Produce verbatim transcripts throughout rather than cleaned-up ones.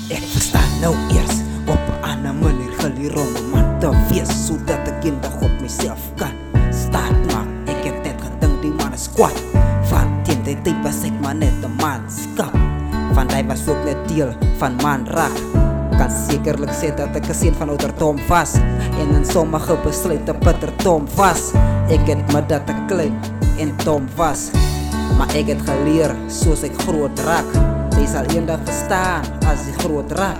Ik versta nou eerst op een andere manier geleerd om een man te wees, zodat ik in de God mezelf kan staat maken. Ik heb net gedacht die man is kwaad. Van tien die tijd was ik maar net een manskap. Van hij was ook net deel van man raak. Kan zekerlijk zeggen dat ik een zin van ouderdom was. En in sommige besluiten bittertom was. Ik heb me dat ik klein en dom was. Maar ik heb geleerd zoals ik groot raak. Zij zal eendag verstaan als ik groot raak.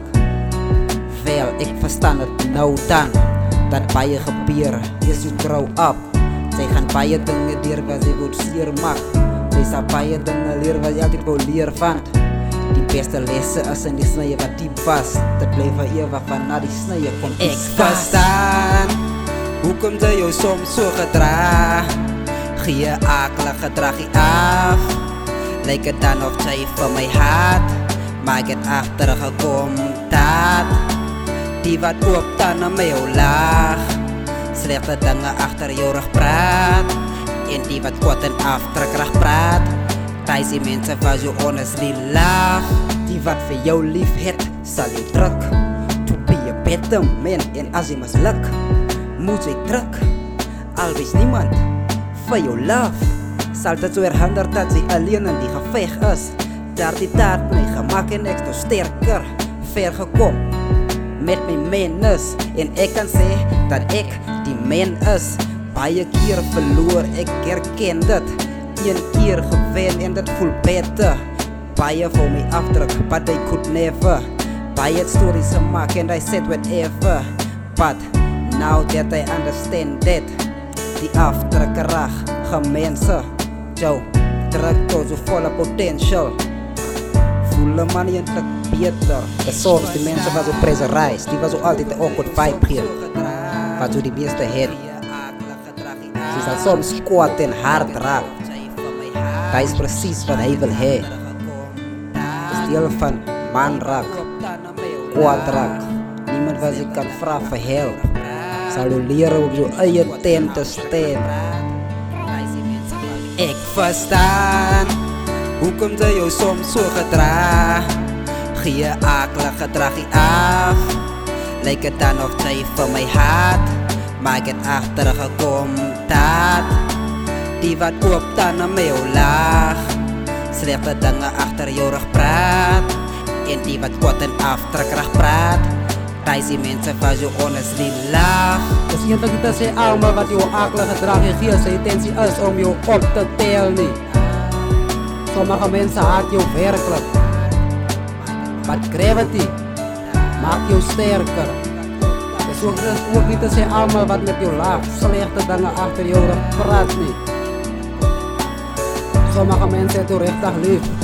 Wel, ik verstaan het nou dan. Dat bij je gebeuren is je grow up. Zij gaan bij je dingen leren wat je goed zeer maakt. Zij zal bij je dingen leren wat je altijd wil leren van. Die beste lessen is in die snijden wat diep was. Dat blijven eeuwig van na die snijden komt ik verstaan. Hoe komt ze jou soms zo gedraag? Gie je akelig gedrag je af. Lijkt het dan of zij van mij haat. Maar ik het achtergekomen dat die wat op dan aan mij laag. Slechte dingen achter jou rug praat. En die wat kort en aftrekkerig praat. Thijs die mensen was je honestly laag. Die wat voor jou lief het, zal je druk. To be a better man en als je misluk, moet je druk. Alwees niemand voor jou love. Zal het zo erhanderd dat ze alleen in die gevecht is. Daar die taart mee gemaakt en ik nog sterker ver gekomen met mijn menus. En ik kan zeggen dat ik die man is. Baie keer verloor, ik herken dat. Een keer gewend en dat voelt beter. Baie voor mij afdruk, but they could never. Baie stories gemaakt and I said whatever. But now that I understand that, die afdruk erag, gemense. Jou, druk tot zo volle potential. Voelen man je het beter. De soms die mensen was op pressurized, die was ook altijd de awkward vibe hier. Wat zo die meeste het. Ze zal soms kwaad en hard raak. Dat is precies wat hij wil hebben. Het deel van man raak, kwaad raak. Niemand wat je kan vragen voor hulp. Zal je leren op je eigen teen te staan. Ik verstaan. Hoe komt ze jou soms zo gedraag? Gie je akelig gedrag je af. Lijkt het dan of zij van mij haat. Maar ik het achtergekomen dat die wat op dan aan mij laag. Slechte dingen achter jou rug praat. En die wat kort en aftrekkerig praat. Thijs die mensen van je honestly laag. Dus je hebt dat ze allemaal wat je akelig gedrag je geeft. Zijn intentie is om je op te tellen. Sommige mensen haat je werkelijk. Maar gravity maakt je sterker. Dus ook, ook niet te zeggen allemaal wat met je laag. Slechte dingen achter je rug praat niet. Sommige mensen hebben je echt lief.